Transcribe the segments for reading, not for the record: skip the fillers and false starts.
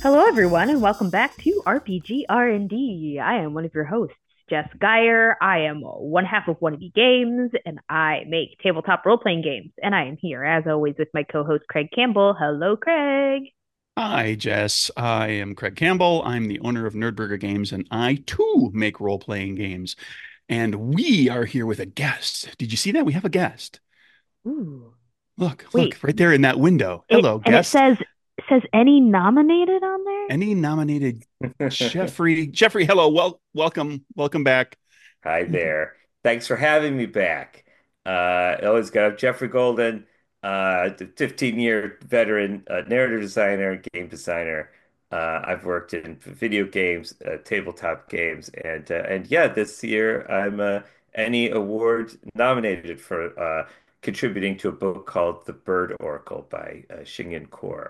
Hello, everyone, and welcome back to RPG R&D. I am one of your hosts, Jess Geyer. I am one half of One of Games, and I make tabletop role-playing games. And I am here, as always, with my co-host Craig Campbell. Hello, Craig. Hi, Jess. I am Craig Campbell. I'm the owner of Nerdburger Games, and I too make role-playing games. And we are here with a guest. Did you see that? We have a guest. Ooh, Look, wait. right there in that window. It Hello, and it guest. says any nominated on there? Any nominated Jeffrey? Jeffrey, hello. Welcome back. Hi there. Thanks for having me back. I always got Jeffrey Golden, the 15-year veteran narrative designer, game designer. I've worked in video games, tabletop games, and yeah, this year I'm Annie Award nominated for contributing to a book called The Bird Oracle by Shingen Kor.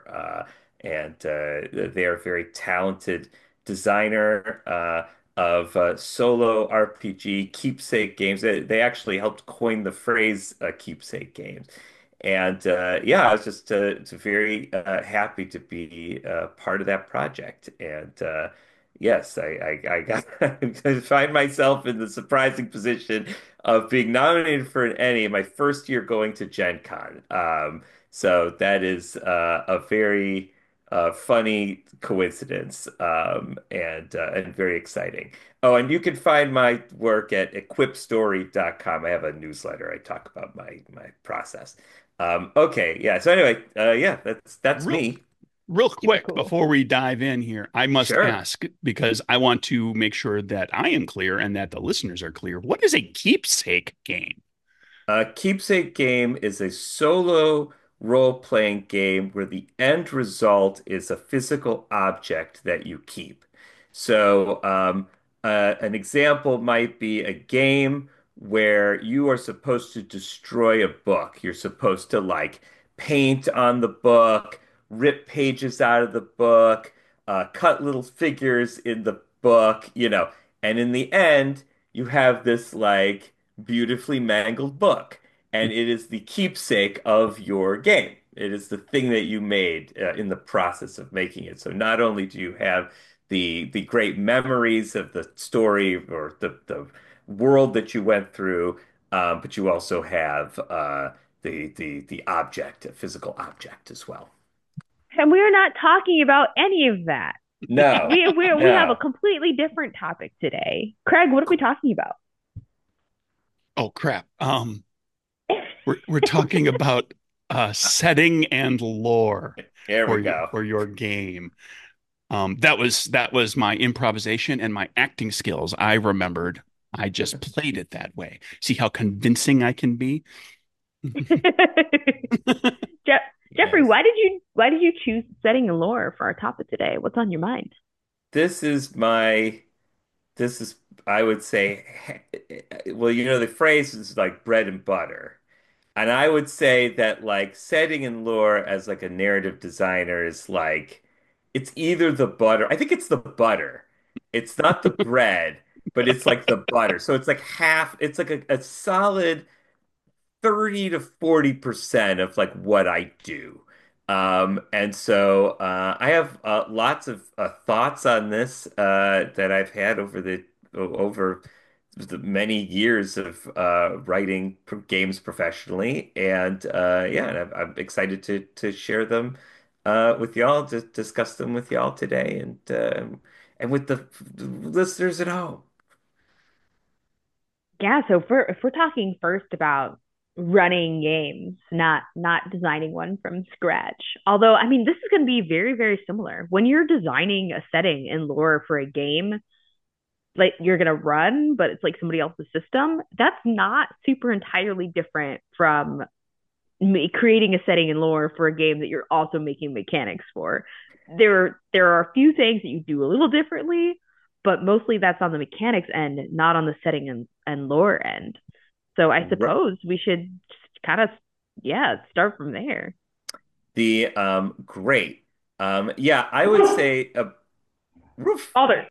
And they are a very talented designer. Of solo RPG keepsake games. They actually helped coin the phrase keepsake games. And yeah, I was just very happy to be part of that project. And yes, I got I find myself in the surprising position of being nominated for an Emmy my first year going to Gen Con. So that is a very funny coincidence, and very exciting. Oh, and you can find my work at equipstory.com. I have a newsletter. I talk about my process. Okay, yeah. So anyway, yeah, that's Real, me. real Super quick cool. before we dive in here, I must Sure. ask because I want to make sure that I am clear and that the listeners are clear. What is a keepsake game? Keepsake Game is a solo role-playing game where the end result is a physical object that you keep. So, an example might be a game where you are supposed to destroy a book. You're supposed to like paint on the book, rip pages out of the book, cut little figures in the book, and in the end, you have this like beautifully mangled book, and it is the keepsake of your game. It is the thing that you made in the process of making it. So not only do you have the great memories of the story or the world that you went through, but you also have the object, a physical object as well. And we're not talking about any of that. No, We have a no. completely different topic today. Craig, what are we talking about? Oh crap. We're talking about setting and lore There we for go. your game. That was my improvisation and my acting skills. I remembered. I just played it that way. See how convincing I can be? Jeff, Jeffrey, Yes. why did you choose setting and lore for our topic today? What's on your mind? This is my This is, I would say, well, the phrase is like bread and butter. And I would say that like setting and lore as like a narrative designer is like, it's either the butter. I think it's the butter. It's not the bread, but it's like the butter. So it's like half, it's like a solid 30 to 40% of like what I do. And so I have lots of thoughts on this that I've had over the many years of writing games professionally, and yeah, and I'm excited to share them with y'all, to discuss them with y'all today, and with the listeners at home. Yeah, so if we're talking first about running games, not designing one from scratch. Although, I mean, this is going to be very, very similar. When you're designing a setting and lore for a game, like you're going to run, but it's like somebody else's system, that's not super entirely different from creating a setting and lore for a game that you're also making mechanics for. There are a few things that you do a little differently, but mostly that's on the mechanics end, not on the setting and lore end. So I R- suppose we should kind of, yeah, start from there. The great. Yeah, I would say roof. Balder.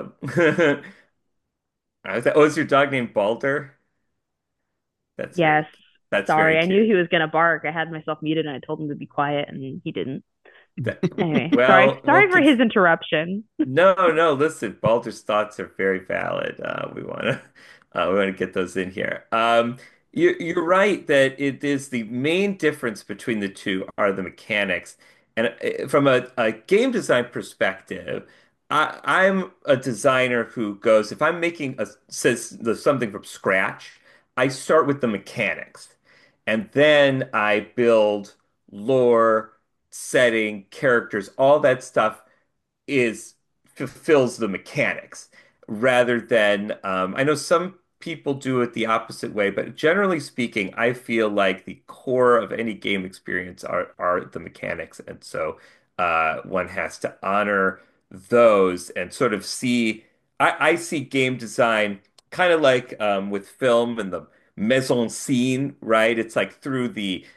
Is your dog named Balder? That's Yes. very that's Sorry, very I knew cute. he was gonna bark. I had myself muted and I told him to be quiet, and he didn't. Anyway, sorry, Well, sorry for his interruption. no, no. Listen, Baldur's thoughts are very valid. We want to get those in here. You're right that it is the main difference between the two are the mechanics. And from a game design perspective, I'm a designer who goes, if I'm making something from scratch, I start with the mechanics, and then I build lore, setting, characters, all that stuff is fulfills the mechanics rather than I know some people do it the opposite way, but generally speaking, I feel like the core of any game experience are the mechanics, and so one has to honor those and sort of see. I see game design kind of like with film and the mise en scene, right? It's like through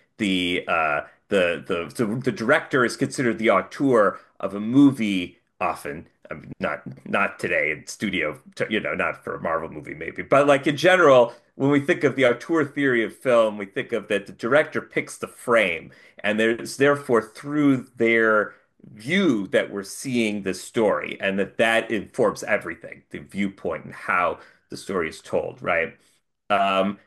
the director is considered the auteur of a movie often. I mean, not today in studio, not for a Marvel movie maybe, but like in general, when we think of the auteur theory of film, we think of that the director picks the frame, and there's therefore through their view that we're seeing the story, and that informs everything, the viewpoint and how the story is told, right? Um,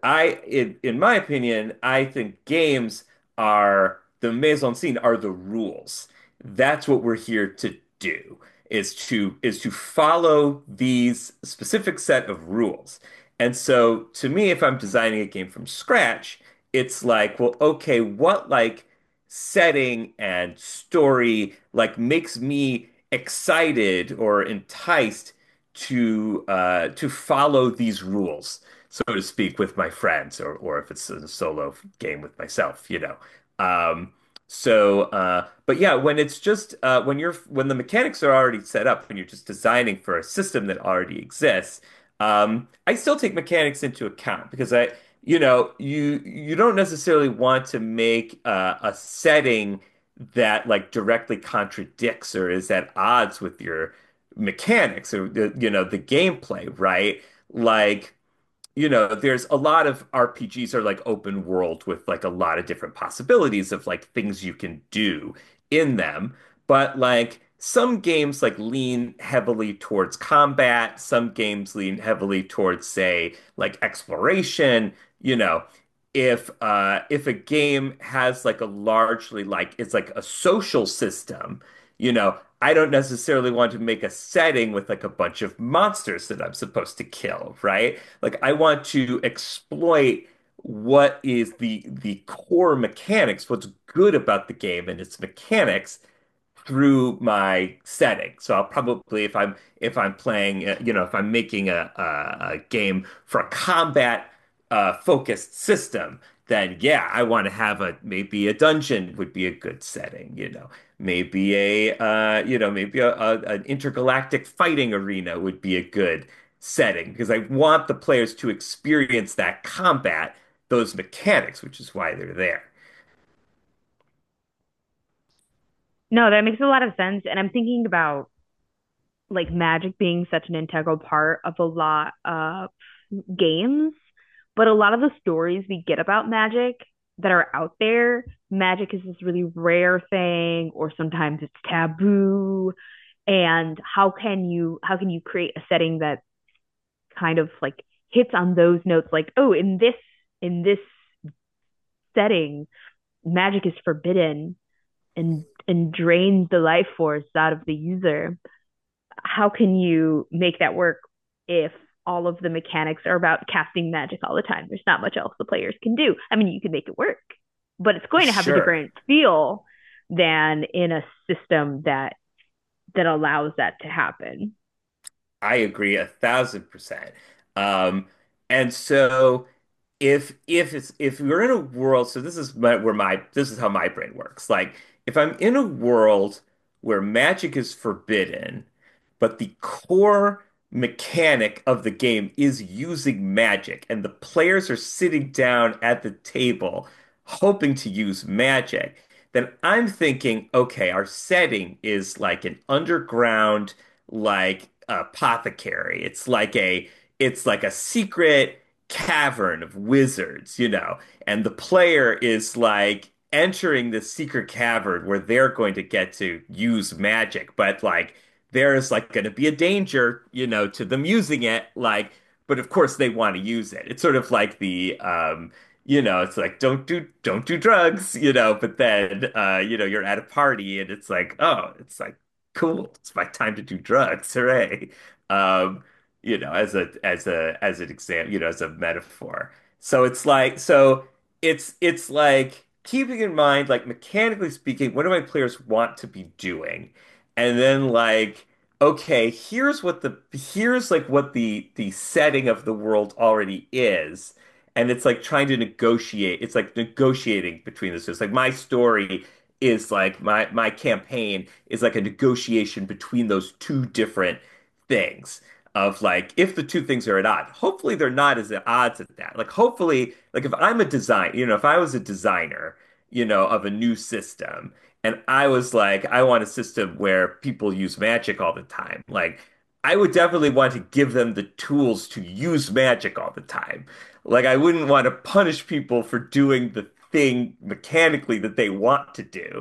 in my opinion, I think games are the mise en scene are the rules. That's what we're here to do, is to follow these specific set of rules. And so to me, if I'm designing a game from scratch, it's like, well, okay, what like setting and story like makes me excited or enticed to follow these rules, so to speak, with my friends, or if it's a solo game with myself, you know. Um, but yeah, when it's just when the mechanics are already set up and you're just designing for a system that already exists, I still take mechanics into account because you don't necessarily want to make a setting that like directly contradicts or is at odds with your mechanics or the gameplay, right? Like there's a lot of RPGs are like open world with like a lot of different possibilities of like things you can do in them. But like some games like lean heavily towards combat, some games lean heavily towards, say, like exploration, you know. If a game has like a largely like it's like a social system, I don't necessarily want to make a setting with like a bunch of monsters that I'm supposed to kill, right? Like I want to exploit what is the core mechanics, what's good about the game and its mechanics through my setting. So I'll probably if I'm playing, if I'm making a game for a combat focused system, then yeah, I want to have maybe a dungeon would be a good setting, maybe an intergalactic fighting arena would be a good setting because I want the players to experience that combat, those mechanics, which is why they're there. No, that makes a lot of sense. And I'm thinking about like magic being such an integral part of a lot of games, but a lot of the stories we get about magic that are out there, magic is this really rare thing, or sometimes it's taboo. And how can you create a setting that kind of like hits on those notes, like, oh, in this setting, magic is forbidden and drains the life force out of the user. How can you make that work if all of the mechanics are about casting magic all the time? There's not much else the players can do. I mean, you can make it work, but it's going to have a Sure. different feel than in a system that allows that to happen. I agree 1,000%. Um, and so if we're in a world, so this is how my brain works. Like if I'm in a world where magic is forbidden, but the core mechanic of the game is using magic, and the players are sitting down at the table hoping to use magic, then I'm thinking, okay, our setting is like an underground, like apothecary. It's like a secret cavern of wizards, and the player is like entering this secret cavern where they're going to get to use magic, but like there's like going to be a danger, to them using it, like, but of course they want to use it. It's sort of like it's like don't do drugs, but then you're at a party and it's like, oh, it's like cool, it's my time to do drugs, hooray. Um, as an example, as a metaphor. So it's like keeping in mind, like mechanically speaking, what do my players want to be doing? And then like, okay, here's like what the setting of the world already is. And it's like trying to negotiate. It's like negotiating between this. It's like my story is like my campaign is like a negotiation between those two different things of like if the two things are at odds. Hopefully they're not as at odds at that. Like hopefully, like if I'm a design, if I was a designer, of a new system and I was like, I want a system where people use magic all the time. Like I would definitely want to give them the tools to use magic all the time. Like I wouldn't want to punish people for doing the thing mechanically that they want to do.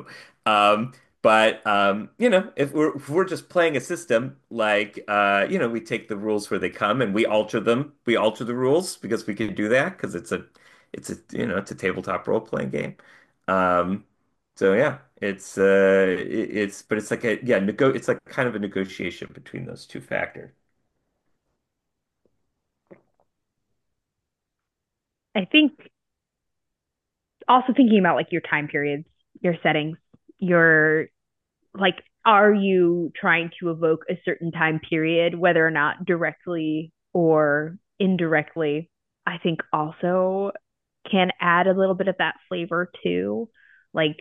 But if we're just playing a system, like we take the rules where they come and we alter them. We alter the rules because we can do that because it's a tabletop role playing game. Um, so yeah, but it's like it's like kind of a negotiation between those two factors. I think also thinking about like your time periods, your settings, your like, are you trying to evoke a certain time period, whether or not directly or indirectly? I think also can add a little bit of that flavor too. Like,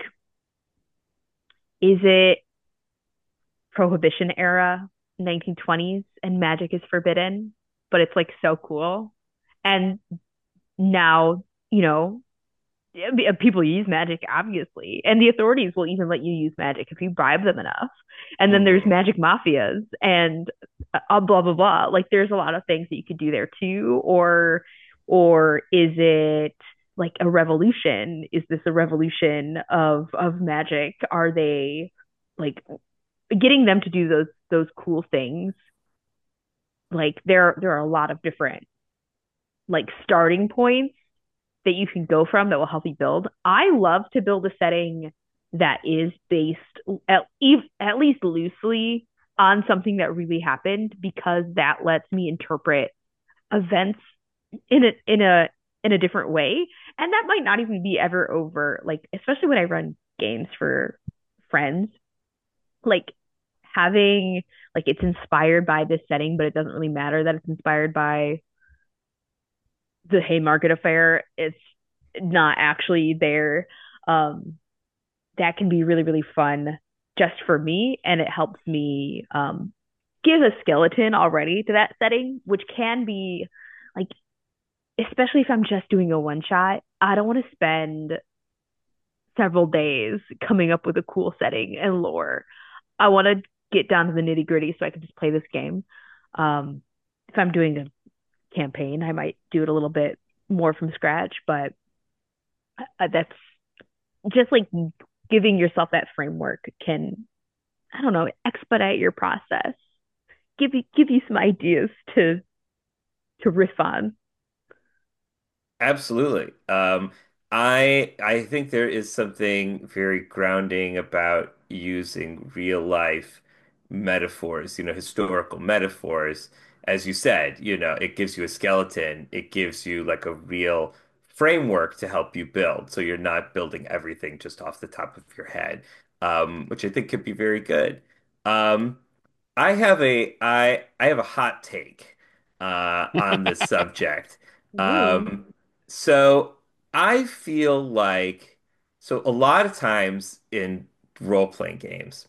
is it Prohibition era, 1920s, and magic is forbidden, but it's like so cool? And now, people use magic, obviously, and the authorities will even let you use magic if you bribe them enough. And then there's Hmm. magic mafias and blah blah blah. Like there's a lot of things that you could do there too. Or is it like a revolution? Is this a revolution of magic? Are they like getting them to do those cool things? Like there are a lot of different like starting points that you can go from that will help you build. I love to build a setting that is based at least loosely on something that really happened because that lets me interpret events in a different way. And that might not even be ever over, like especially when I run games for friends, like having like it's inspired by this setting, but it doesn't really matter that it's inspired by the Haymarket affair. It's not actually there. Um, that can be really, really fun just for me. And it helps me give a skeleton already to that setting, which can be like, especially if I'm just doing a one shot, I don't want to spend several days coming up with a cool setting and lore. I want to get down to the nitty gritty so I can just play this game. If I'm doing a campaign, I might do it a little bit more from scratch, but that's just like giving yourself that framework can, I don't know, expedite your process, give you some ideas to riff on. Absolutely. I think there is something very grounding about using real life metaphors, historical metaphors. As you said, it gives you a skeleton. It gives you like a real framework to help you build. So you're not building everything just off the top of your head, which I think could be very good. Um, I have a hot take on this subject. Ooh. Um, so I feel like a lot of times in role-playing games,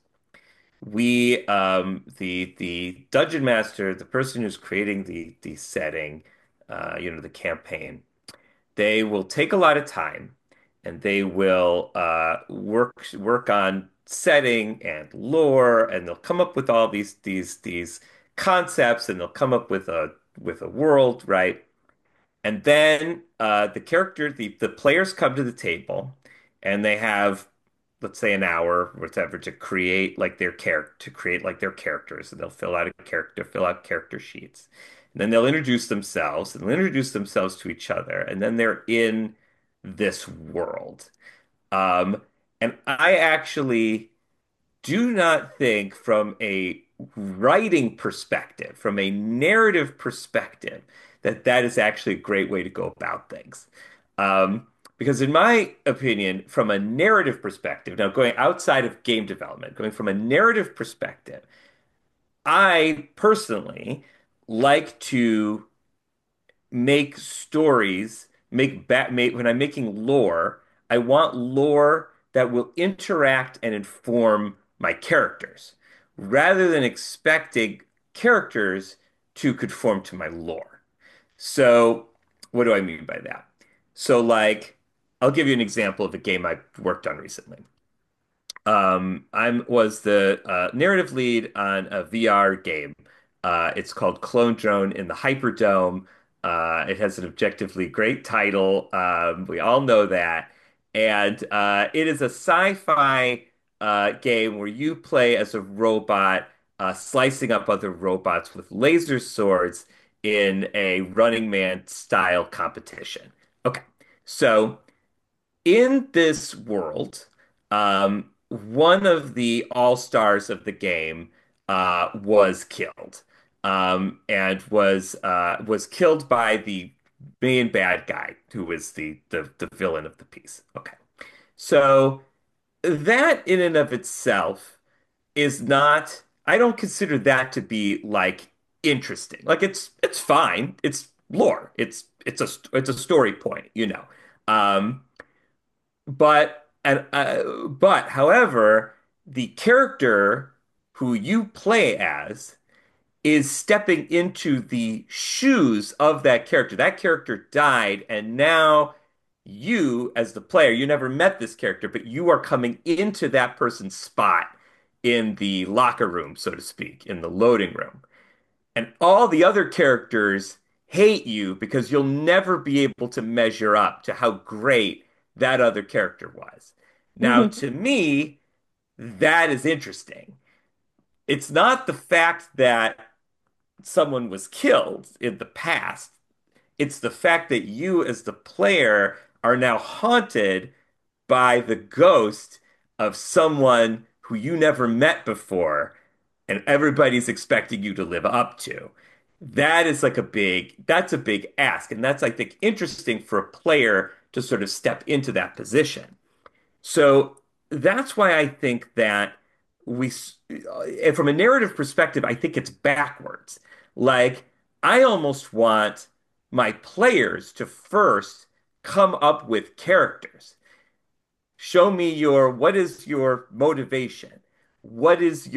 the dungeon master, the person who's creating the setting, the campaign, they will take a lot of time and they will work on setting and lore and they'll come up with all these concepts and they'll come up with a world, right? And then the players come to the table and they have, let's say, an hour or whatever to create like their characters, and they'll fill out character sheets. And then they'll introduce themselves and they'll introduce themselves to each other, and then they're in this world. Um, and I actually do not think from a writing perspective, from a narrative perspective, that that is actually a great way to go about things. Because in my opinion, from a narrative perspective, now going outside of game development, going from a narrative perspective, I personally like to make stories, when I'm making lore, I want lore that will interact and inform my characters rather than expecting characters to conform to my lore. So, what do I mean by that? So, like, I'll give you an example of a game I worked on recently. I was the narrative lead on a VR game. It's called Clone Drone in the Hyperdome. It has an objectively great title. We all know that. And it is a sci-fi game where you play as a robot, slicing up other robots with laser swords in a Running Man style competition. Okay, so in this world, one of the all-stars of the game was killed, and was killed by the main bad guy, who was the villain of the piece. Okay, so that in and of itself is not. I don't consider that to be like interesting. Like it's fine. It's lore. It's a story point, you know. Um, but however, the character who you play as is stepping into the shoes of that character. That character died, and now you, as the player, you never met this character, but you are coming into that person's spot in the locker room, so to speak, in the loading room. And all the other characters hate you because you'll never be able to measure up to how great that other character was. Now, to me, that is interesting. It's not the fact that someone was killed in the past, it's the fact that you, as the player, are now haunted by the ghost of someone who you never met before and everybody's expecting you to live up to. That's a big ask. And that's, I think, interesting for a player to sort of step into that position. So that's why I think that from a narrative perspective, I think it's backwards. Like, I almost want my players to first come up with characters. Show me what is your motivation? What is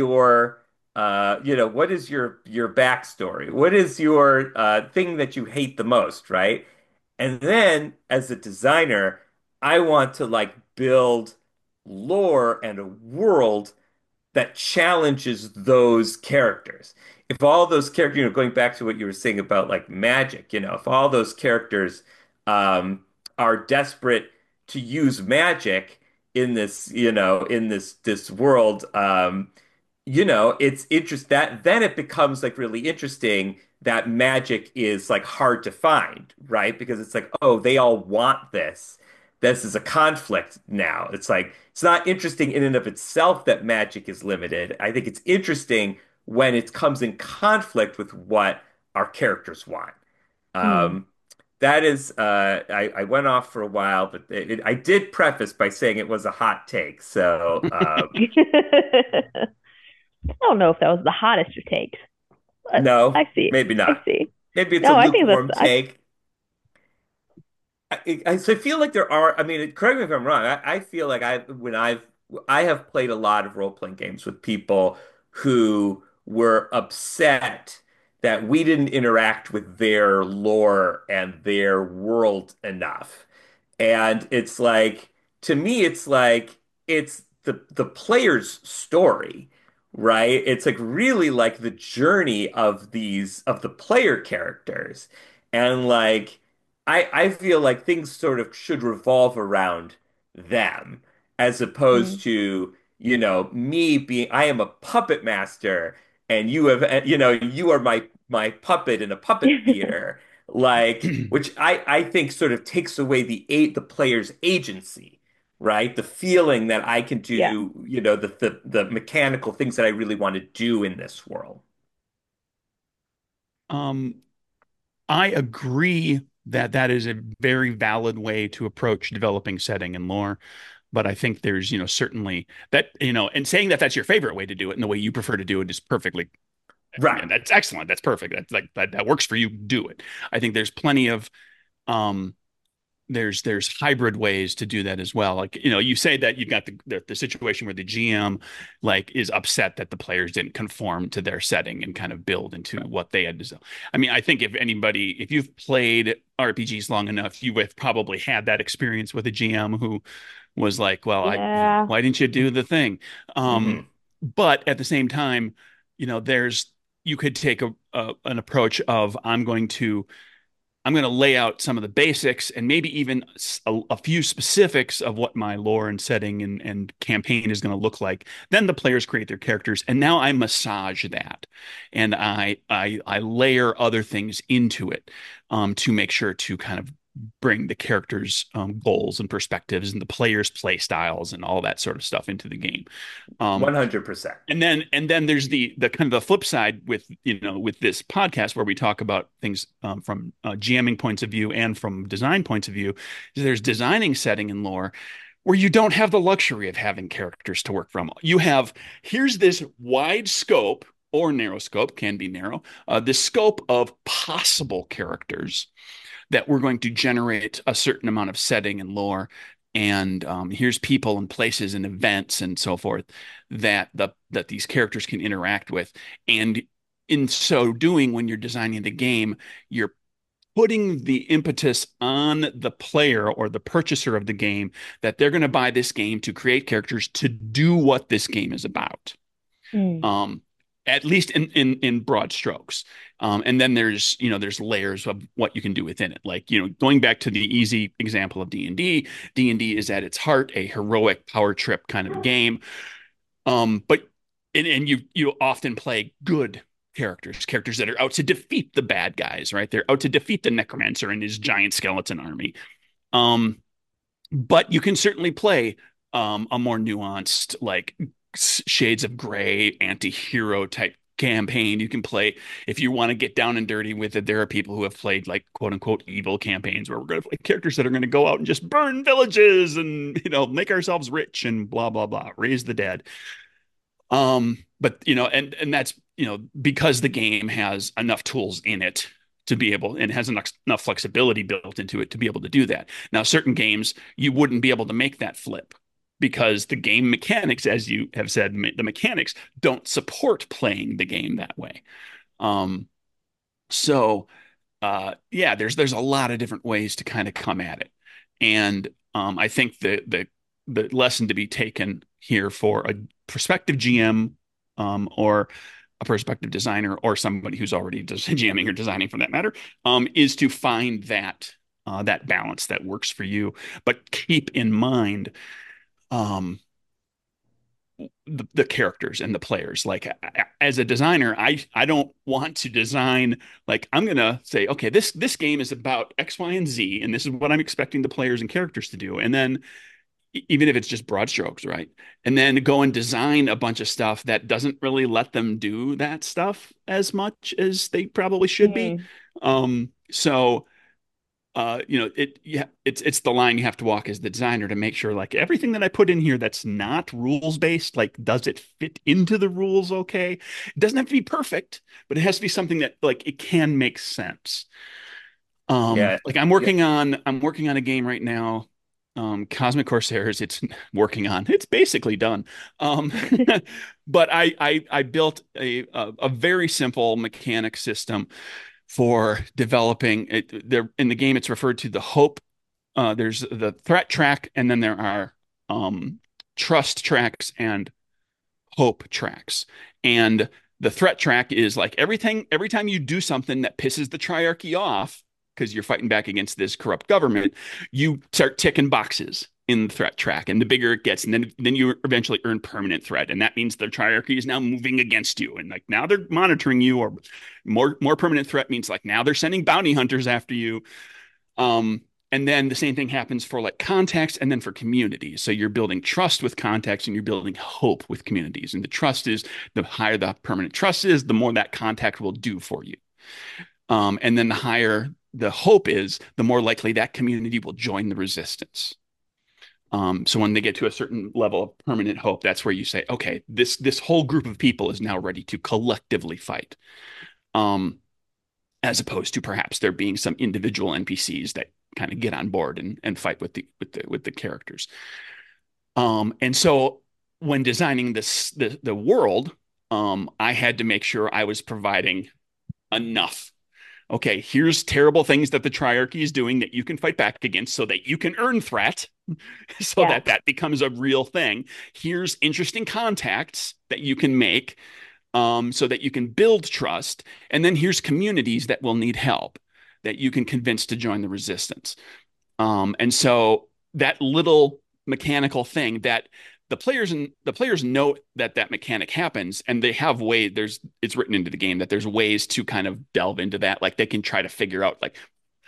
what is your backstory? What is your thing that you hate the most, right? And then as a designer, I want to like build lore and a world that challenges those characters. If all those characters, going back to what you were saying about like magic, if all those characters are desperate to use magic in this, in this world, it's interest that then it becomes like really interesting that magic is like hard to find, right? Because it's like, oh, they all want this. This is a conflict now. It's like it's not interesting in and of itself that magic is limited. I think it's interesting when it comes in conflict with what our characters want. Um, that is, I went off for a while, but I did preface by saying it was a hot take. So, I don't know if that was the hottest of takes, but I no, see. maybe I not. see. Maybe it's a No, I think lukewarm take. So I feel like there are, I mean, correct me if I'm wrong. I feel like I have played a lot of role-playing games with people who were upset that we didn't interact with their lore and their world enough. And it's like, to me, it's like it's the player's story, right? It's like really like the journey of the player characters. And like I feel like things sort of should revolve around them, as Mm. opposed to, me being, I am a puppet master and you are my puppet in a puppet theater, like, which I think sort of takes away the player's agency, right? The feeling that I can Yeah. do, the mechanical things that I really want to do in this world. Um, I agree that that is a very valid way to approach developing setting and lore. But I think there's, certainly that, and saying that that's your favorite way to do it and the way you prefer to do it is perfectly, Right. yeah, that's excellent. That's perfect. That's like that works for you. Do it. I think there's plenty of, um, there's hybrid ways to do that as well. Like, you say that you've got the situation where the GM like is upset that the players didn't conform to their setting and kind of build into what they had designed. I mean, I think if you've played RPGs long enough, you have probably had that experience with a GM who was like, well, Yeah. why didn't you do the thing? Hmm. But at the same time, there's you could take an approach of I'm going to lay out some of the basics and maybe even a few specifics of what my lore and setting and campaign is going to look like. Then the players create their characters, and now I massage that, and I layer other things into it to make sure to kind of bring the characters' goals and perspectives and the players' play styles and all that sort of stuff into the game. Um, 100%. and then there's the kind of the flip side with with this podcast where we talk about things from GMing points of view and from design points of view. There's designing setting and lore where you don't have the luxury of having characters to work from. You have here's this wide scope or narrow scope, can be narrow, this scope of possible characters that we're going to generate a certain amount of setting and lore. And here's people and places and events and so forth that these characters can interact with. And in so doing, when you're designing the game, you're putting the impetus on the player or the purchaser of the game that they're going to buy this game to create characters to do what this game is about. Mm. Um, at least in broad strokes. And then there's layers of what you can do within it. Like, going back to the easy example of D&D, D&D is at its heart a heroic power trip kind of game. But and you often play good characters that are out to defeat the bad guys, right? They're out to defeat the necromancer and his giant skeleton army. Um, but you can certainly play a more nuanced, like shades of gray anti-hero type campaign. You can play if you want to get down and dirty with it. There are people who have played like quote unquote evil campaigns where we're going to play characters that are going to go out and just burn villages and make ourselves rich and blah blah blah, raise the dead. But and that's because the game has enough tools in it to be able and has enough flexibility built into it to be able to do that. Now, certain games you wouldn't be able to make that flip because the game mechanics, as you have said, the mechanics don't support playing the game that way. Um, so yeah, there's a lot of different ways to kind of come at it, and I think the lesson to be taken here for a prospective GM or a prospective designer or somebody who's already GMing or designing for that matter is to find that balance that works for you, but keep in mind um, the characters and the players. Like as a designer, I don't want to design like I'm gonna say, okay, this game is about X, Y, and Z, and this is what I'm expecting the players and characters to do. And then even if it's just broad strokes, right? And then go and design a bunch of stuff that doesn't really let them do that stuff as much as they probably should be. Mm. So it's the line you have to walk as the designer to make sure like everything that I put in here that's not rules based, like does it fit into the rules okay? It doesn't have to be perfect, but it has to be something that like it can make sense. Yeah. Like Yeah. I'm working on a game right now. Cosmic Corsairs, it's basically done. Um, but I built a very simple mechanic system for developing it. There in the game, it's referred to the hope. There's the threat track, and then there are trust tracks and hope tracks. And the threat track is like everything, every time you do something that pisses the triarchy off, because you're fighting back against this corrupt government, you start ticking boxes in the threat track, and the bigger it gets, and then you eventually earn permanent threat, and that means the triarchy is now moving against you, and like now they're monitoring you, or more permanent threat means like now they're sending bounty hunters after you. Um, and then the same thing happens for like contacts and then for communities. So you're building trust with contacts and you're building hope with communities. And the trust is the higher the permanent trust is, the more that contact will do for you. And then the higher the hope is, the more likely that community will join the resistance. So when they get to a certain level of permanent hope, that's where you say, okay, this whole group of people is now ready to collectively fight. Um, as opposed to perhaps there being some individual NPCs that kind of get on board and fight with the characters. And so when designing the world, I had to make sure I was providing enough. Okay, here's terrible things that the triarchy is doing that you can fight back against so that you can earn threat, so Yeah. that becomes a real thing. Here's interesting contacts that you can make, so that you can build trust. And then here's communities that will need help that you can convince to join the resistance. And so that little mechanical thing that the players know that mechanic happens, and they have ways. It's written into the game that there's ways to kind of delve into that. Like they can try to figure out like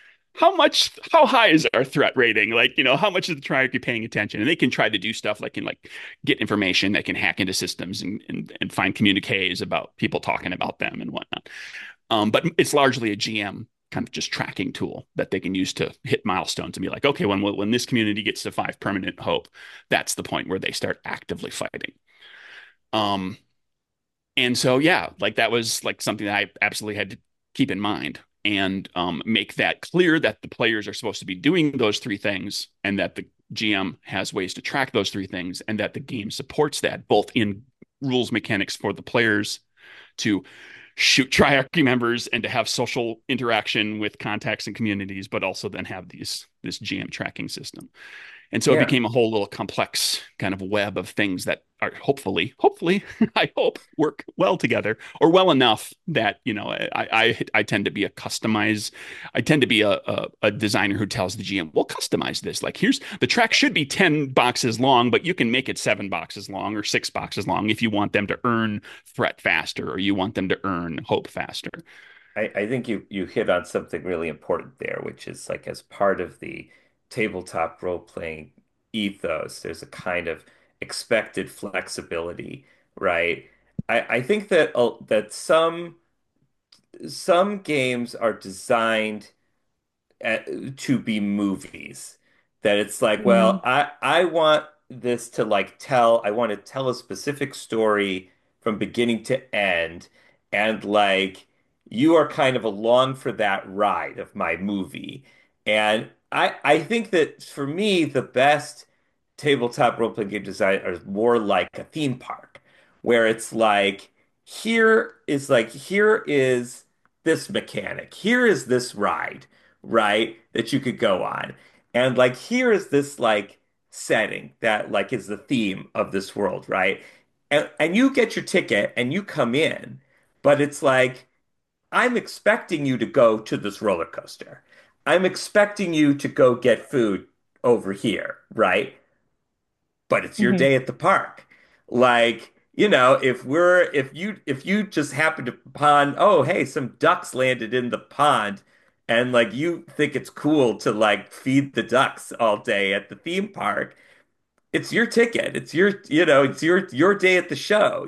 how high is our threat rating? Like, how much is the triarchy paying attention? And they can try to do stuff like get information that can hack into systems and find communiques about people talking about them and whatnot. But it's largely a GM kind of just tracking tool that they can use to hit milestones and be like, okay, when this community gets to 5 permanent hope, that's the point where they start actively fighting. Um, and so, yeah, like that was like something that I absolutely had to keep in mind and make that clear that the players are supposed to be doing those 3 things and that the GM has ways to track those 3 things and that the game supports that both in rules mechanics for the players to shoot triarchy members and to have social interaction with contacts and communities, but also then have this GM tracking system. And so it Yeah. became a whole little complex kind of web of things that are hopefully, I hope work well together or well enough that, I tend to be I tend to be a designer who tells the GM, we'll customize this. Like here's the track should be 10 boxes long, but you can make it 7 boxes long or 6 boxes long if you want them to earn threat faster or you want them to earn hope faster. I think you hit on something really important there, which is like as part of the tabletop role-playing ethos, there's a kind of expected flexibility, right? I think that some games are designed to be movies. That it's like, well, Mm. I want this to I want to tell a specific story from beginning to end, and like you are kind of along for that ride of my movie. And I think that for me, the best tabletop role-playing game design are more like a theme park, where it's like here is this mechanic, here is this ride, right? That you could go on. And like here is this like setting that like is the theme of this world, right? And you get your ticket and you come in, but it's like I'm expecting you to go to this roller coaster. I'm expecting you to go get food over here, right? But it's your Hmm. day at the park. Like, if you just happen to pond, oh, hey, some ducks landed in the pond, and like you think it's cool to like feed the ducks all day at the theme park, it's your ticket. It's your day at the show,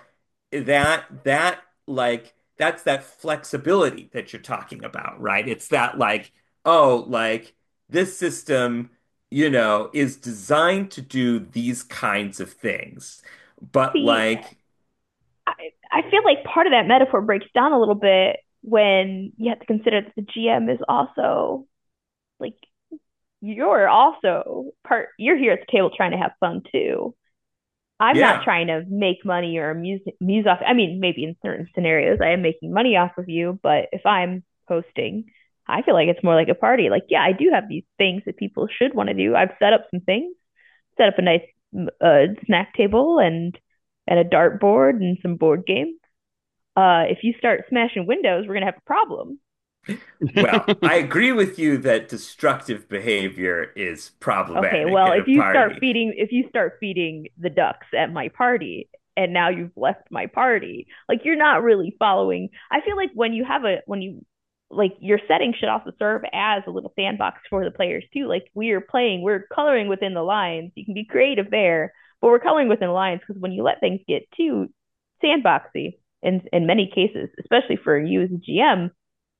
that's that flexibility that you're talking about, right? It's that like, oh, like this system, is designed to do these kinds of things. But See, like, I, I feel like part of that metaphor breaks down a little bit when you have to consider that the GM is also like you're also you're here at the table trying to have fun too. I'm not yeah, trying to make money or muse off. I mean, maybe in certain scenarios I am making money off of you, but if I'm hosting, I feel like it's more like a party. Like, yeah, I do have these things that people should want to do. I've set up some things, set up a nice snack table and a dart board and some board games. If you start smashing windows, we're gonna have a problem. Well, I agree with you that destructive behavior is Okay, problematic well, at a party. if you start feeding the ducks at my party and now you've left my party, like you're not really following. I feel like when you like your setting should also serve as a little sandbox for the players too. Like we're coloring within the lines. You can be creative there, but we're coloring within the lines because when you let things get too sandboxy in many cases, especially for you as a GM,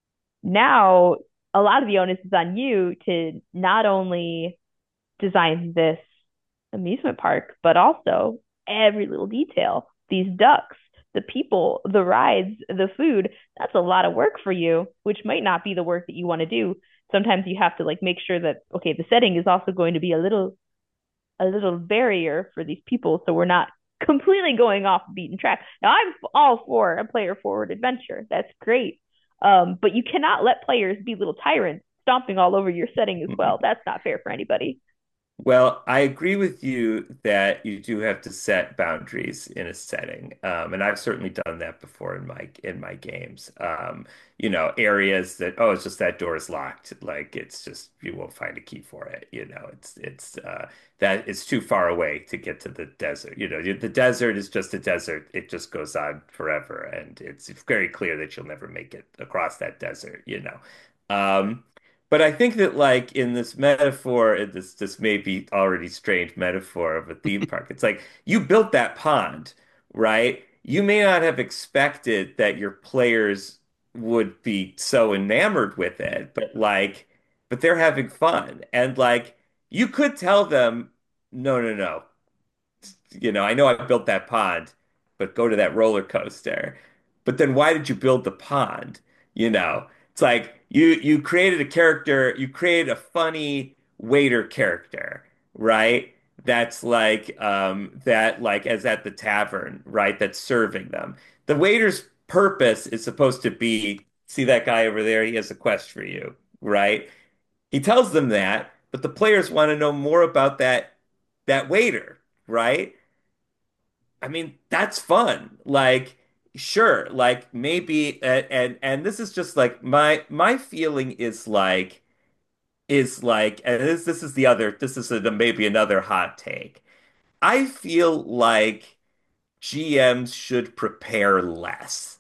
now a lot of the onus is on you to not only design this amusement park, but also every little detail. These ducks, the people, the rides, the food, that's a lot of work for you, which might not be the work that you want to do. Sometimes you have to like make sure that okay, the setting is also going to be a little barrier for these people so we're not completely going off the beaten track. Now I'm all for a player forward adventure. That's great. But you cannot let players be little tyrants stomping all over your setting as well. That's not fair for anybody. Well, I agree with you that you do have to set boundaries in a setting, and I've certainly done that before in my games. Areas that it's just that door is locked, like it's just you won't find a key for it. It's that it's too far away to get to the desert. The desert is just a desert; it just goes on forever, and it's very clear that you'll never make it across that desert. But I think that like in this metaphor, this may be already strange metaphor of a theme park. It's like you built that pond, right? You may not have expected that your players would be so enamored with it, but they're having fun. And like you could tell them, no, no, no. I know I built that pond, but go to that roller coaster. But then why did you build the pond? It's like you created a character, you created a funny waiter character, right? That's like as at the tavern, right? That's serving them. The waiter's purpose is supposed to be, see that guy over there, he has a quest for you, right? He tells them that, but the players want to know more about that waiter, right? I mean, that's fun. Like, sure, like maybe, and this is just like my feeling is like, and this is the other, maybe another hot take. I feel like GMs should prepare less.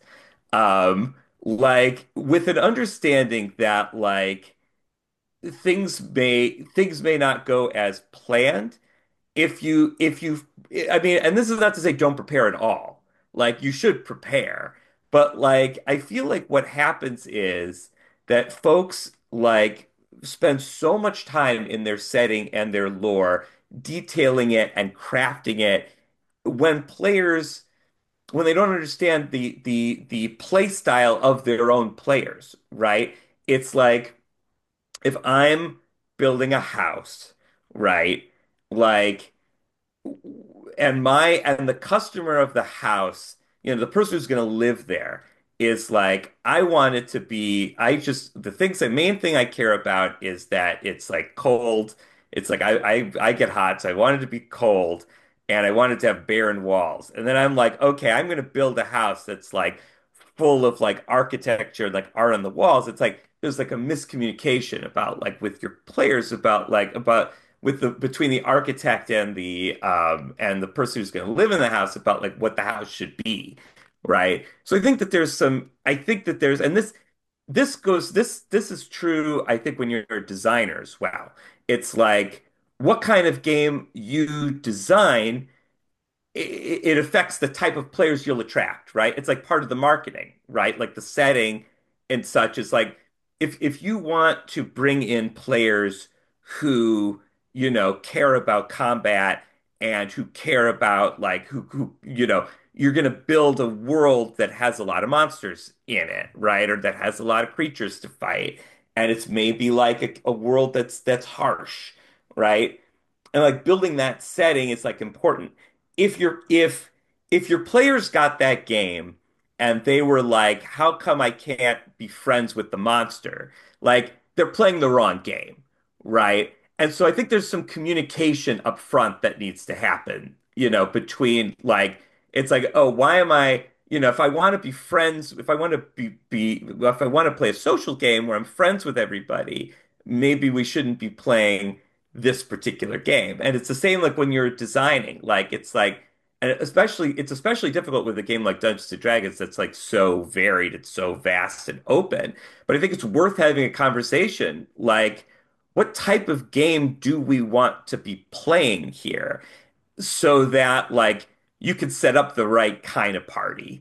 Like with an understanding that like things may not go as planned if you I mean, and this is not to say don't prepare at all. Like you should prepare. But like I feel like what happens is that folks like spend so much time in their setting and their lore detailing it and crafting it when players when they don't understand the play style of their own players, right? It's like if I'm building a house, right? Like and the customer of the house, the person who's going to live there is like, I want it to be, the main thing I care about is that it's like cold. It's like I get hot, so I want it to be cold and I want it to have barren walls. And then I'm like, okay, I'm going to build a house that's like full of like architecture, like art on the walls. It's like there's like a miscommunication about like with your players about with the between the architect and the person who's going to live in the house about like what the house should be, right? So I think that there's and this is true I think when you're a designer as well. It's like what kind of game you design it affects the type of players you'll attract, right? It's like part of the marketing, right? Like the setting and such is like if you want to bring in players who, care about combat and who care about like you're going to build a world that has a lot of monsters in it, right? Or that has a lot of creatures to fight. And it's maybe like a world that's harsh, right? And like building that setting is like important. If your players got that game and they were like, how come I can't be friends with the monster? Like they're playing the wrong game, right? And so I think there's some communication up front that needs to happen, between like it's like, oh, why am I if I want to be friends, if I want to if I want to play a social game where I'm friends with everybody, maybe we shouldn't be playing this particular game. And it's the same like when you're designing, like it's like, and it's especially difficult with a game like Dungeons and Dragons that's like so varied, it's so vast and open. But I think it's worth having a conversation like, what type of game do we want to be playing here so that like you can set up the right kind of party.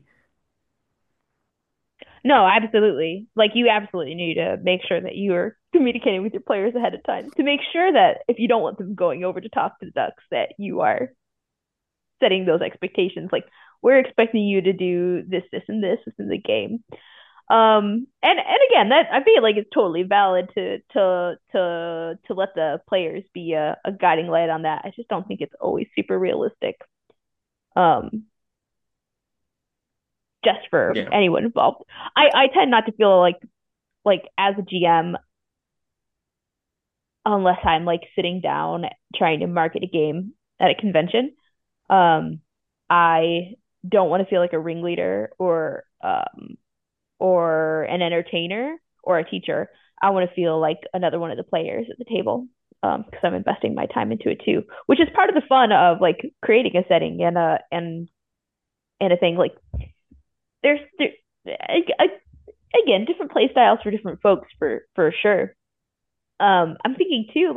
No, absolutely. Like you absolutely need to make sure that you are communicating with your players ahead of time to make sure that if you don't want them going over to talk to the ducks, that you are setting those expectations. Like we're expecting you to do this, this, and this within the game. And again, that I feel like it's totally valid to let the players be a guiding light on that. I just don't think it's always super realistic. Um, just for Yeah. anyone involved. I tend not to feel like as a GM, unless I'm like sitting down trying to market a game at a convention. Um, I don't want to feel like a ringleader or an entertainer or a teacher. I want to feel like another one of the players at the table because I'm investing my time into it too, which is part of the fun of like creating a setting and a thing like there again different play styles for different folks for sure. I'm thinking too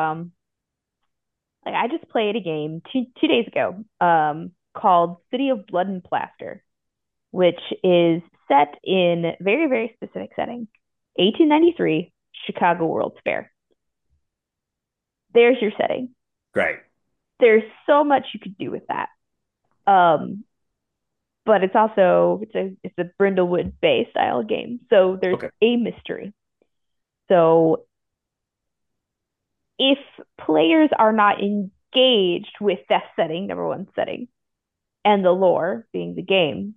like I just played a game two days ago called City of Blood and Plaster, which is set in very, very specific setting. 1893, Chicago World's Fair. There's your setting. Great. There's so much you could do with that. Um, but it's a Brindlewood Bay style game. So there's Okay. a mystery. So if players are not engaged with that setting, number one setting, and the lore being the game,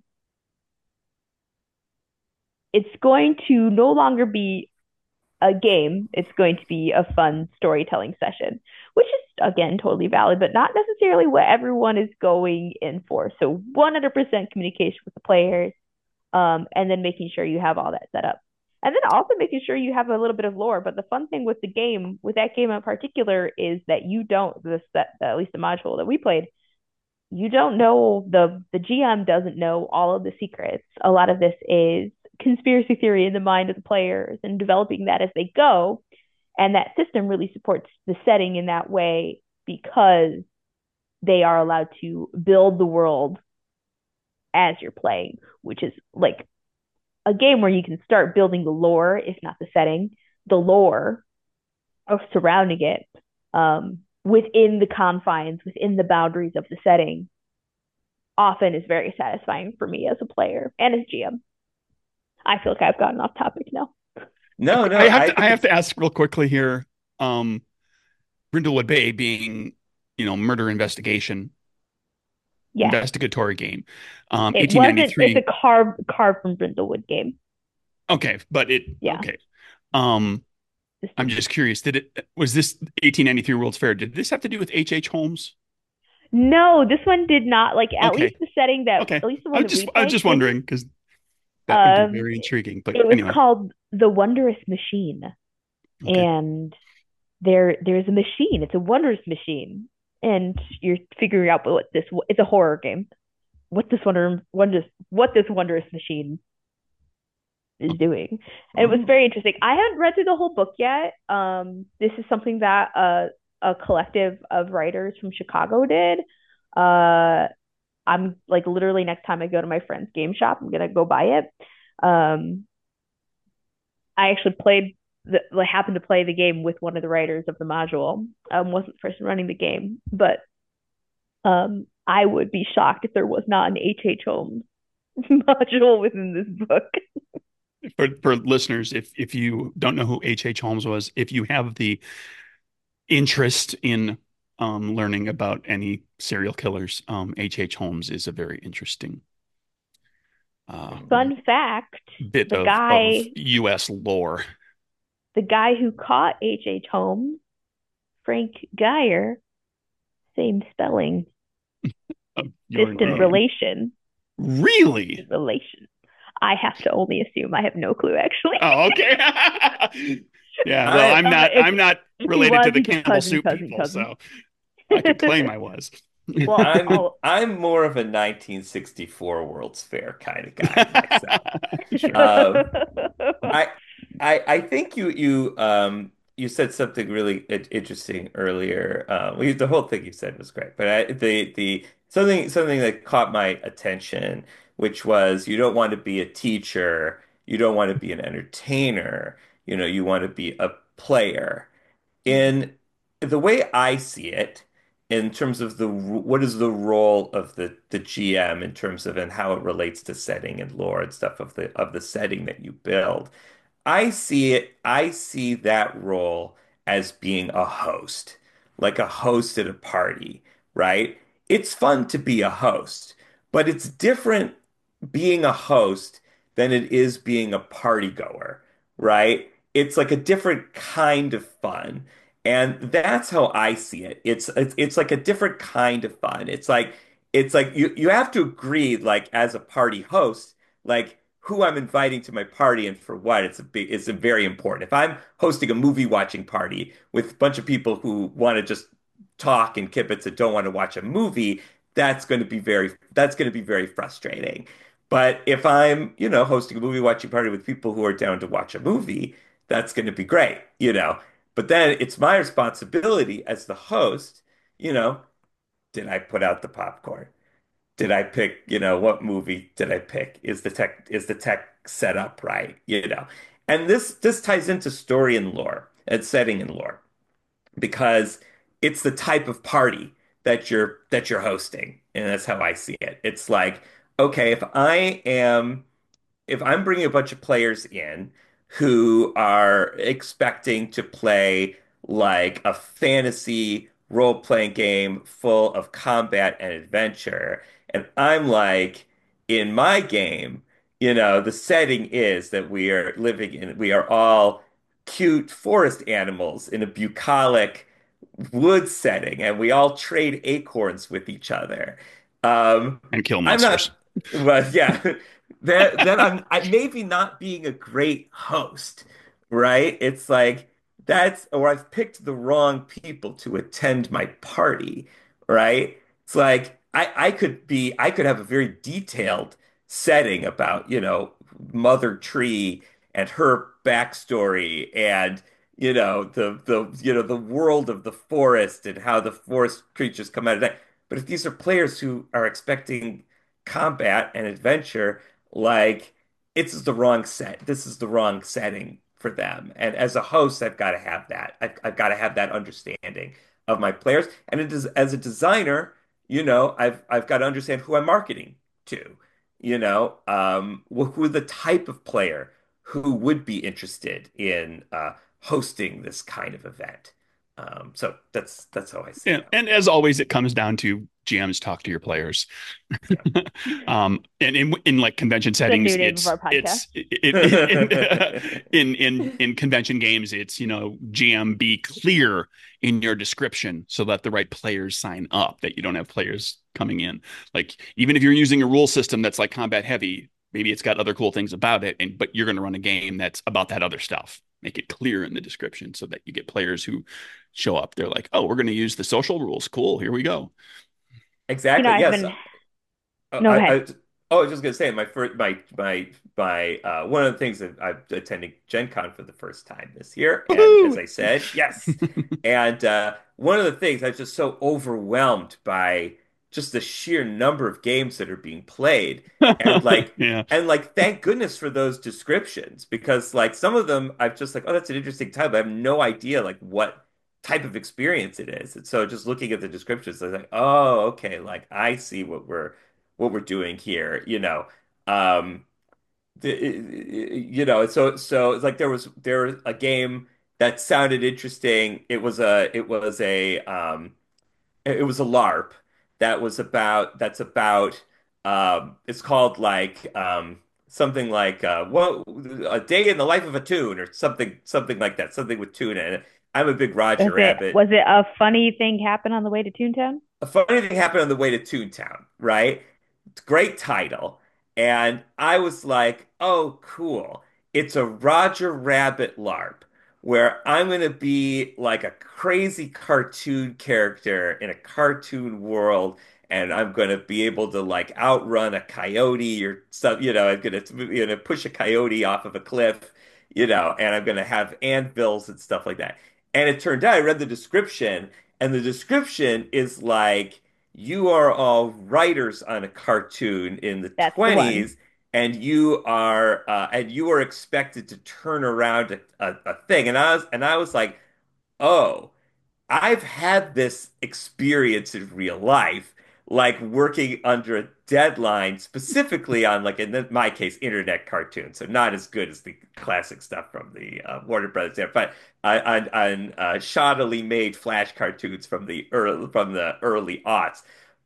it's going to no longer be a game. It's going to be a fun storytelling session, which is again totally valid, but not necessarily what everyone is going in for. So 100% communication with the players, and then making sure you have all that set up. And then also making sure you have a little bit of lore. But the fun thing with the game, with that game in particular, is that you don't this that at least the module that we played, you don't know the GM doesn't know all of the secrets. A lot of this is conspiracy theory in the mind of the players and developing that as they go. And that system really supports the setting in that way because they are allowed to build the world as you're playing, which is like a game where you can start building the lore, if not the setting, the lore of surrounding it within the confines, within the boundaries of the setting, often is very satisfying for me as a player and as GM. I feel like I've gotten off topic now. No, I no, have I to I think have it's to ask real quickly here. Um, Brindlewood Bay being, murder investigation, Yes, investigatory game. it wasn't. It's a 1893. carved from Brindlewood game. Okay, but Yeah, okay. Um, this I'm is just curious. Was this 1893 World's Fair? Did this have to do with H.H. Holmes? no. This one did not. Like at least Okay. the setting that Okay. at least the one that we I was played just didn't. wondering because that would be Um, very intriguing. But it was anyway, called the Wondrous Machine, okay. and there's a machine. It's a wondrous machine, and you're figuring out what this. It's a horror game. What this wondrous machine is doing. And it was oh, very interesting. I haven't read through the whole book yet. This is something that a collective of writers from Chicago did. Uh, I'm like literally next time I go to my friend's game shop, I'm gonna go buy it. Um, I actually happened to play the game with one of the writers of the module. Wasn't the person running the game, but I would be shocked if there was not an H.H. Holmes module within this book. For listeners, if you don't know who H.H. Holmes was, if you have the interest in learning about any serial killers, H.H. Holmes is a very interesting uh, Fun fact: bit the of guy U.S. lore. the guy who caught H.H. Holmes, Frank Geyer, same spelling, Of your distant oh, name. relation. Really? relation. I have to only assume. I have no clue, actually. Oh, okay. Yeah, well, I If I'm not he related to was, the he's a Campbell cousin, soup cousin, people, cousin. so I could claim I was. Well, I'll I'm more of a 1964 World's Fair kind of guy myself. Um, I I think you said something really interesting earlier. The whole thing you said was great, but the something that caught my attention, which was you don't want to be a teacher, you don't want to be an entertainer, you want to be a player. In the way I see it, in terms of what is the role of the GM in terms of and how it relates to setting and lore and stuff of the setting that you build. I see that role as being a host, like a host at a party, right? It's fun to be a host, but it's different being a host than it is being a party goer, right? It's like a different kind of fun. And that's how I see it. It's like a different kind of fun. It's like you have to agree like as a party host like who I'm inviting to my party and for what. It's a very important. If I'm hosting a movie watching party with a bunch of people who want to just talk and kibitz and don't want to watch a movie, that's going to be very frustrating. But if I'm, hosting a movie watching party with people who are down to watch a movie, that's going to be great. But then it's my responsibility as the host, you know, did I put out the popcorn? Did I pick, what movie did I pick? Is the tech set up right? And this ties into story and lore and setting and lore because it's the type of party that you're hosting. And that's how I see it. It's like, okay, if I'm bringing a bunch of players in who are expecting to play like a fantasy role-playing game full of combat and adventure, and I'm like, in my game, the setting is that we are all cute forest animals in a bucolic wood setting, and we all trade acorns with each other. Um, And kill I'm monsters. not, but yeah, then I maybe not being a great host, right? It's like or I've picked the wrong people to attend my party, right? It's like I could have a very detailed setting about, Mother Tree and her backstory and the world of the forest and how the forest creatures come out of that. But if these are players who are expecting combat and adventure, like this is the wrong setting for them. And as a host, I've got to have that. I've got to have that understanding of my players. And it is as a designer, I've got to understand who I'm marketing to, who the type of player who would be interested in hosting this kind of event. So that's how I see it. And as always, it comes down to GMs talk to your players. Yeah. And in like convention the settings, new name of our podcast. in convention games, it's GM be clear in your description so that the right players sign up. That you don't have players coming in. Like even if you're using a rule system that's like combat heavy, maybe it's got other cool things about it, but you're going to run a game that's about that other stuff. Make it clear in the description so that you get players who show up. They're like, oh, we're going to use the social rules. Cool. Here we go. Exactly. I've Yes. been, no, go ahead. I was just gonna say my one of the things that I'm attending Gen Con for the first time this year, and as Woohoo! I said, yes. And one of the things I'm just so overwhelmed by just the sheer number of games that are being played, and like Yeah. and like thank goodness for those descriptions because like some of them I'm just like, oh, that's an interesting title, but I have no idea like what type of experience it is. And so just looking at the descriptions, I was like, oh, okay, like I see what we're doing here, Um, so it's like there was a game that sounded interesting. It was a LARP that's about it's called like something like what a day in the life of a tune or something like that, something with tune in it. I'm a big Roger Was Rabbit. it a funny thing happen on the way to Toontown? A funny thing happened on the way to Toontown, right? great title. And I was like, oh, cool. It's a Roger Rabbit LARP where I'm going to be like a crazy cartoon character in a cartoon world. And I'm going to be able to like outrun a coyote or some, I'm going to, push a coyote off of a cliff, and I'm going to have anvils and stuff like that. And it turned out I read the description, and the description is like, you are all writers on a cartoon in the That's the one. 20s, and you are expected to turn around a thing. And I was like, oh, I've had this experience in real life, like working under a deadline, specifically on, like, in my case, internet cartoons. So not as good as the classic stuff from the Warner Brothers there, but on shoddily made Flash cartoons from the early aughts.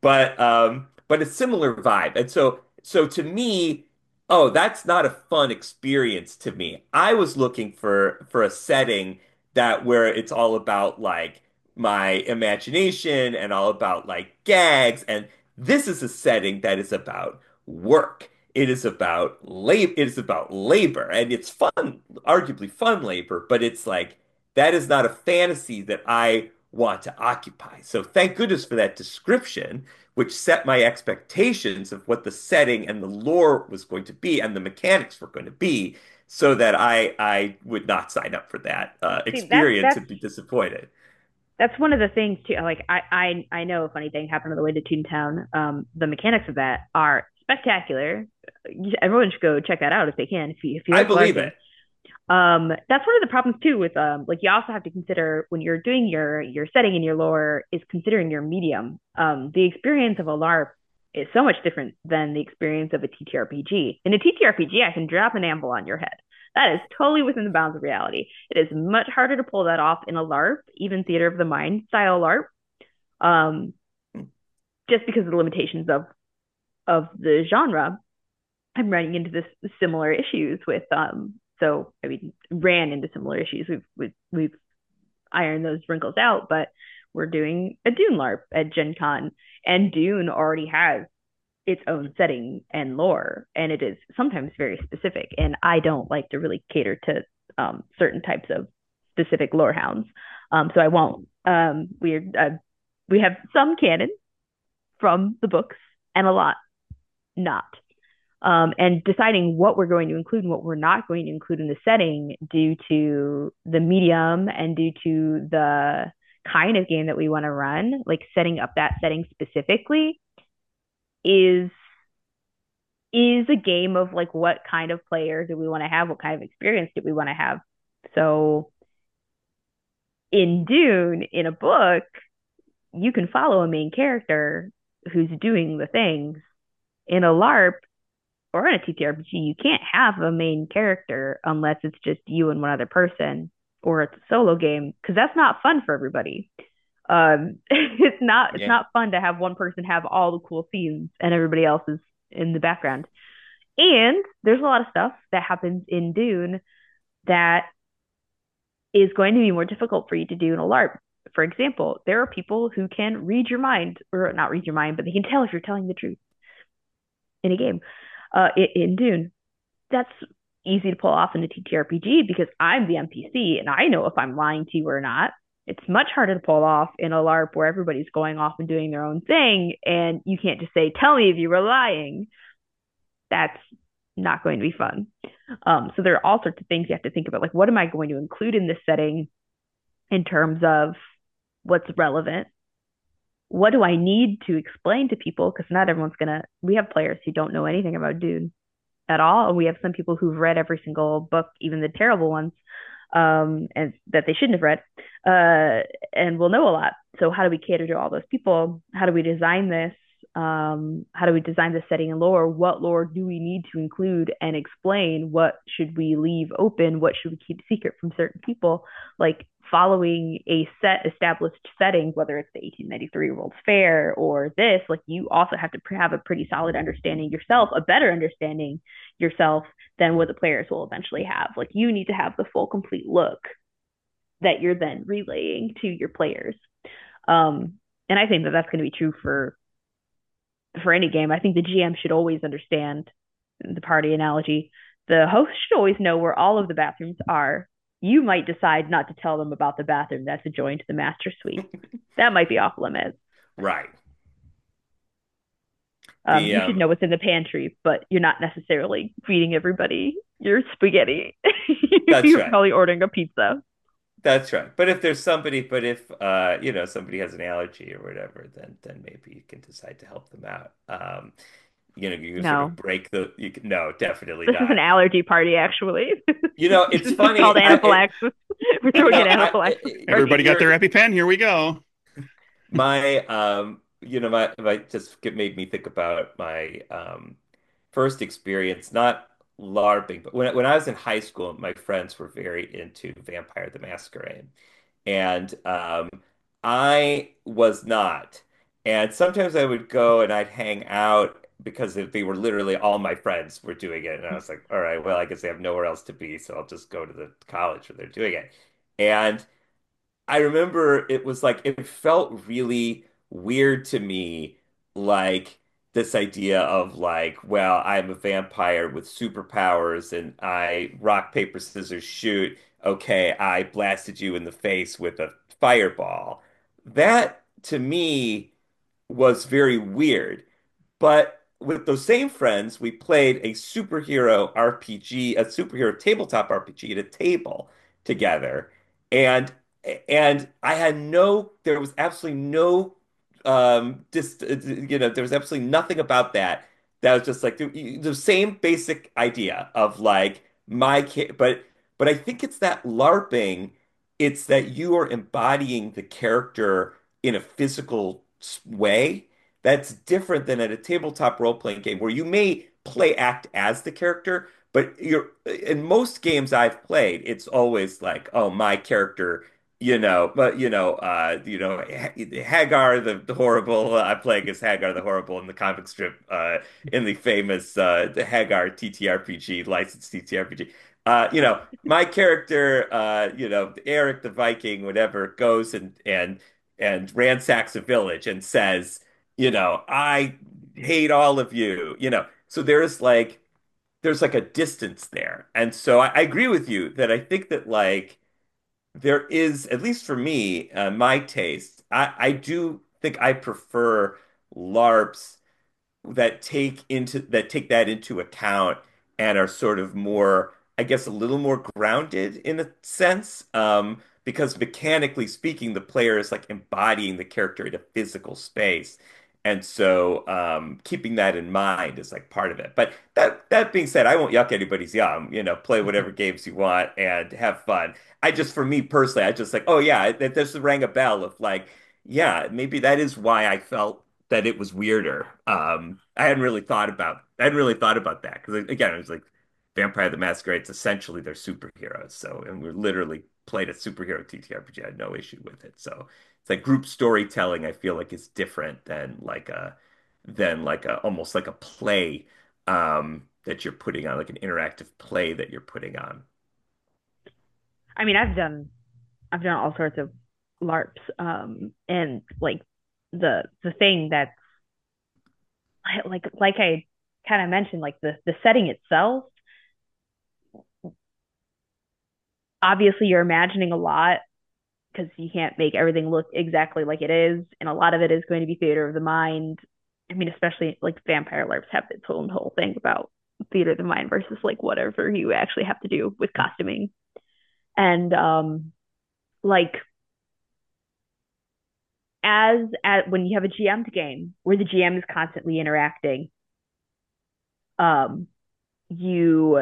But a similar vibe. And so to me, oh, that's not a fun experience to me. I was looking for a setting that where it's all about like my imagination and all about like gags. And this is a setting that is about work. It is about labor. It is about labor, and it's fun, arguably fun labor, but it's like that is not a fantasy that I want to occupy. So thank goodness for that description, which set my expectations of what the setting and the lore was going to be and the mechanics were going to be, so that I would not sign up for that See, that's experience that's and be disappointed. that's one of the things too. Like I know a funny thing happened on the way to Toontown. The mechanics of that are spectacular. Everyone should go check that out if they can. If you I like believe LARPing. it. That's one of the problems too with like you also have to consider when you're doing your setting and your lore is considering your medium. The experience of a LARP is so much different than the experience of a TTRPG. In a TTRPG, I can drop an anvil on your head. That is totally within the bounds of reality. It is much harder to pull that off in a LARP, even theater of the mind style LARP, um, just because of the limitations of the genre. I'm running into this similar issues with so I mean ran into similar issues. We've ironed those wrinkles out, but we're doing a Dune LARP at Gen Con, and Dune already has its own setting and lore, and it is sometimes very specific. And I don't like to really cater to certain types of specific lore hounds, so I won't. We have some canon from the books and a lot not and deciding what we're going to include and what we're not going to include in the setting due to the medium and due to the kind of game that we want to run, like setting up that setting specifically is is a game of like what kind of player do we want to have, what kind of experience do we want to have. So in Dune, in a book, you can follow a main character who's doing the things. In a LARP, or in a TTRPG, you can't have a main character unless it's just you and one other person, or it's a solo game, because that's not fun for everybody. It's Yeah. not fun to have one person have all the cool scenes and everybody else is in the background. And there's a lot of stuff that happens in Dune that is going to be more difficult for you to do in a LARP. For example, there are people who can read your mind, or not read your mind, but they can tell if you're telling the truth in a game. In Dune, that's easy to pull off in a TTRPG because I'm the NPC and I know if I'm lying to you or not. It's much harder to pull off in a LARP where everybody's going off and doing their own thing and you can't just say, "Tell me if you were lying." That's not going to be fun. So there are all sorts of things you have to think about. Like, what am I going to include in this setting in terms of what's relevant? What do I need to explain to people? Because not everyone's gonna. We have players who don't know anything about Dune at all. And we have some people who've read every single book, even the terrible ones, and that they shouldn't have read, and will know a lot. So how do we cater to all those people? How do we design this? How do we design the setting and lore? What lore do we need to include and explain? What should we leave open? What should we keep secret from certain people? Like following a set established setting, whether it's the 1893 World's Fair or this, like you also have to have a pretty solid understanding yourself, a better understanding yourself than what the players will eventually have. Like you need to have the full complete look that you're then relaying to your players. And I think that that's going to be true for for any game, I think the GM should always understand the party analogy. The host should always know where all of the bathrooms are. You might decide not to tell them about the bathroom that's adjoined to the master suite. That might be off limits. Right. The You should know what's in the pantry, but you're not necessarily feeding everybody your spaghetti. That's You're right. probably ordering a pizza. That's right. But if there's somebody, but if somebody has an allergy or whatever, then maybe you can decide to help them out. You can sort of No, break you can, no, definitely this is an not. allergy party, actually. It's This is funny. called anaphylaxis. We're throwing an anaphylaxis party. Everybody got You're their EpiPen? Here we go. my my just made me think about my first experience, not LARPing, but when I was in high school, my friends were very into Vampire the Masquerade. And I was not. And sometimes I would go and I'd hang out because they were literally all my friends were doing it. And I was like, all right, well, I guess I have nowhere else to be, so I'll just go to the college where they're doing it. And I remember it was like it felt really weird to me, like this idea of like, well, I'm a vampire with superpowers and I rock, paper, scissors, shoot. Okay, I blasted you in the face with a fireball. That to me was very weird. But with those same friends, we played a superhero RPG, a superhero tabletop RPG at a table together. And I had there was absolutely no there was absolutely nothing about that. That was just like the same basic idea of like but I think it's that LARPing, it's that you are embodying the character in a physical way that's different than at a tabletop role-playing game where you may play act as the character, but you're in most games I've played, it's always like, oh, my character, Hagar the horrible. I'm playing as Hagar the horrible in the comic strip, in the famous the Hagar TTRPG, licensed TTRPG. My character, Eric the Viking, whatever, goes and ransacks a village and says, I hate all of you, So there's like a distance there. And so I agree with you that I think that like there is, at least for me, my taste, I do think I prefer LARPs that take that into account and are sort of more, I guess, a little more grounded in a sense. Because mechanically speaking, the player is like embodying the character in a physical space. And so keeping that in mind is like part of it. But that being said, I won't yuck anybody's yum. Play whatever games you want and have fun. For me personally, I just like, oh yeah, this rang a bell of like, yeah, maybe that is why I felt that it was weirder. I hadn't really thought about that because again, it was like Vampire the Masquerade. It's essentially they're superheroes. So, and we're literally played a superhero TTRPG. I had no issue with it. So it's like group storytelling. I feel like is different than like a almost like a play that you're putting on, like an interactive play that you're putting on. I mean, I've done all sorts of LARPs, and like the thing that's like I kind of mentioned, like the setting itself. Obviously, you're imagining a lot because you can't make everything look exactly like it is, and a lot of it is going to be theater of the mind. I mean, especially like vampire LARPs have its own whole thing about theater of the mind versus like whatever you actually have to do with costuming. And like as when you have a GM'd game where the GM is constantly interacting, um, you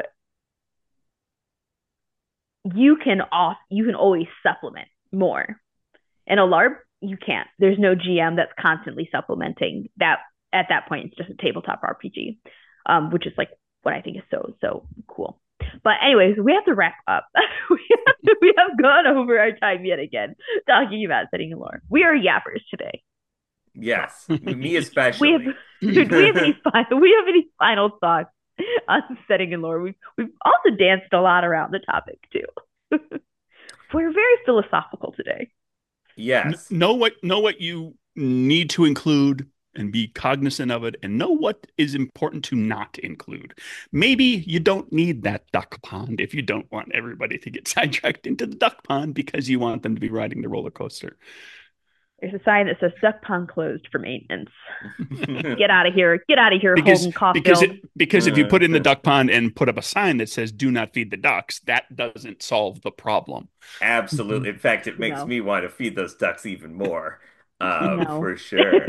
you can always supplement more. In a LARP, you can't. There's no GM that's constantly supplementing that. At that point, it's just a tabletop RPG, which is like what I think is so cool. But anyways, we have to wrap up. We have gone over our time yet again talking about setting and lore. We are yappers today. Yes, me We have especially. do we have any we have any final thoughts on setting and lore? We've also danced a lot around the topic too. We're very philosophical today. Yes. Know what you need to include and be cognizant of it and know what is important to not include. Maybe you don't need that duck pond if you don't want everybody to get sidetracked into the duck pond because you want them to be riding the roller coaster. There's a sign that says duck pond closed for maintenance. Get out of here. Get out of here, Holden Caulfield. Because if you put in the duck pond and put up a sign that says do not feed the ducks, that doesn't solve the problem. Absolutely. In fact, it makes me want to feed those ducks even more. No. For sure.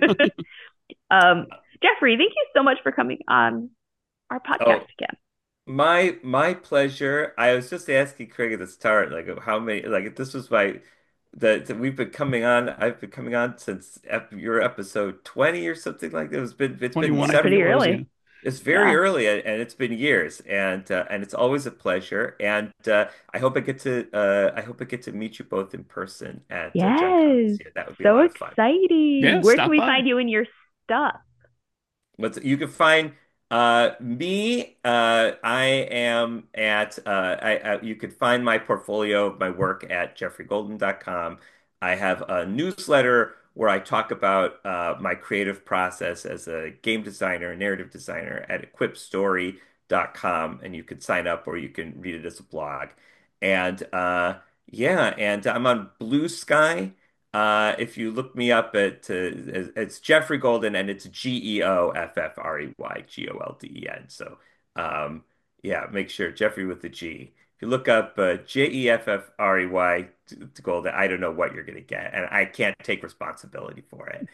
Jeffrey, thank you so much for coming on our podcast again. My pleasure. I was just asking Craig at the start, like how many, like this was we've been coming on. I've been coming on since your episode 20 or something like that. It's been pretty early. It's very early, and it's been years, and it's always a pleasure. And I hope I get to meet you both in person at Gen Con this year. That would be a lot of fun. Exciting! Yeah, where can we find you and your stuff? You can find me. I am at. You could find my portfolio of my work at jeffreygolden.com. I have a newsletter where I talk about my creative process as a game designer, narrative designer at equipstory.com, and you could sign up or you can read it as a blog. And yeah, and I'm on Blue Sky. If you look me up it's Jeffrey Golden, and it's GEOFFREYGOLDEN. So yeah, make sure Jeffrey with the G. If you look up JEFFREY Golden, I don't know what you're gonna get, and I can't take responsibility for it.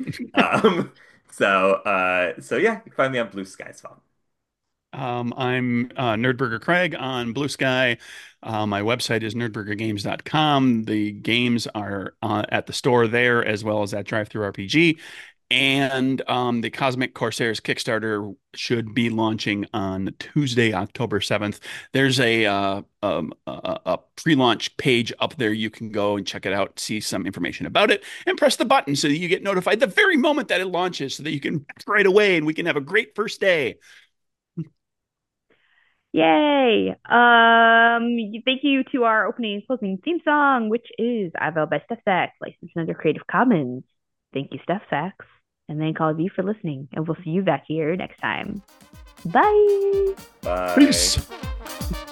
So yeah, you can find me on Blue Sky as well. I'm Nerdburger Craig on Blue Sky. My website is nerdburgergames.com. The games are at the store there as well as at DriveThruRPG. And the Cosmic Corsairs Kickstarter should be launching on Tuesday, October 7th. There's a pre-launch page up there. You can go and check it out, see some information about it, and press the button so that you get notified the very moment that it launches so that you can right away and we can have a great first day. Yay! Thank you to our opening and closing theme song, which is Ivel by StephSax, licensed under Creative Commons. Thank you, StephSax, and thank all of you for listening, and we'll see you back here next time. Bye! Bye! Peace!